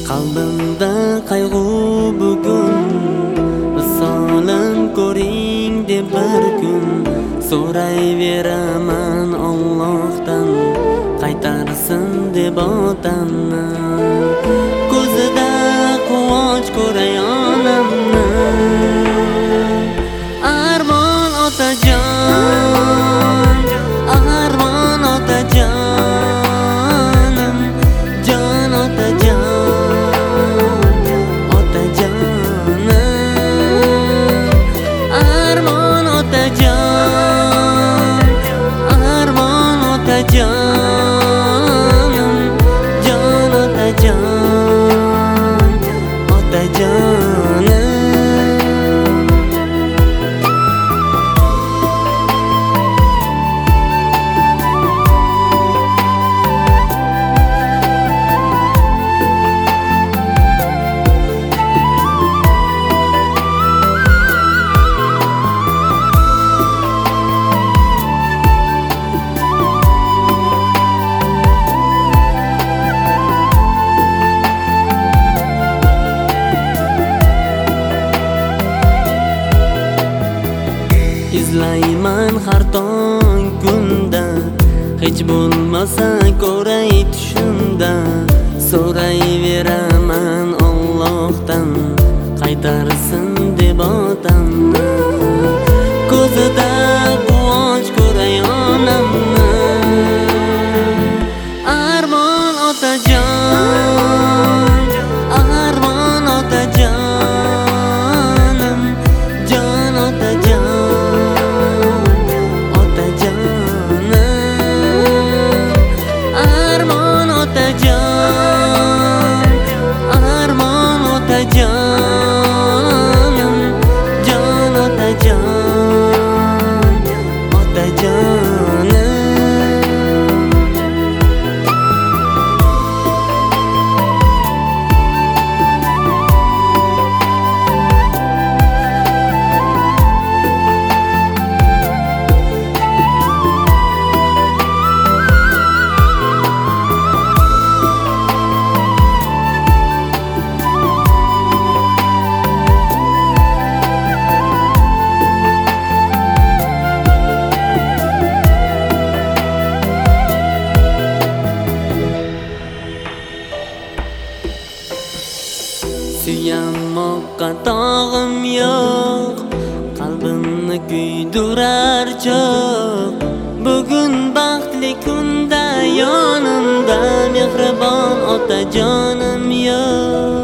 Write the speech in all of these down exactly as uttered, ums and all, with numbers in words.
Qalbimda qayg'u bugun misolim ko'ring deb bir kun so'rayveraman Allohdan qaytarsin deb otamni. Ko'zida quvonch ko'ray onamni. Armon otajon, armon otajonim, jon otajon, otajonim. Armon otajon, armon otajonim, jon otajon, otajonim. Izlayman har tong kunda, hech bo'lmasa ko'ray tushimda. So'rayveraman Allohdan qaytarsin deb otamni. Ko'zida quvonch ko'ray onamni. Armon otajon, armon otajonim, jon otajon, otajonim. Armon otajon, armon otajonim, jon otajon, otajonim. Suyanmoqqa tog'im yo'q, qalbimni kuydirar cho'q. Bugun baxtli kunda yonimda mehribon otajonim yo'q.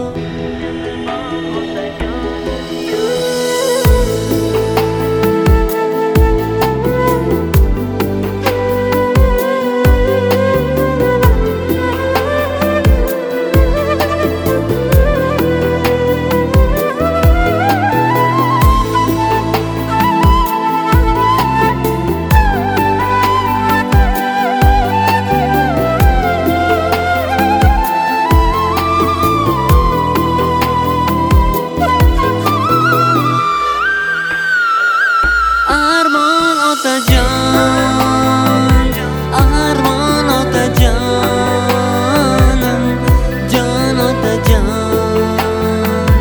Armon otajon, armon otajonim, jon otajon,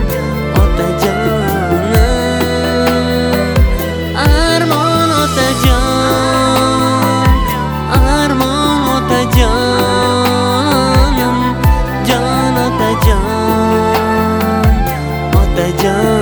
otajonim. Armon otajon, armon otajonim, jon otajon, otajon.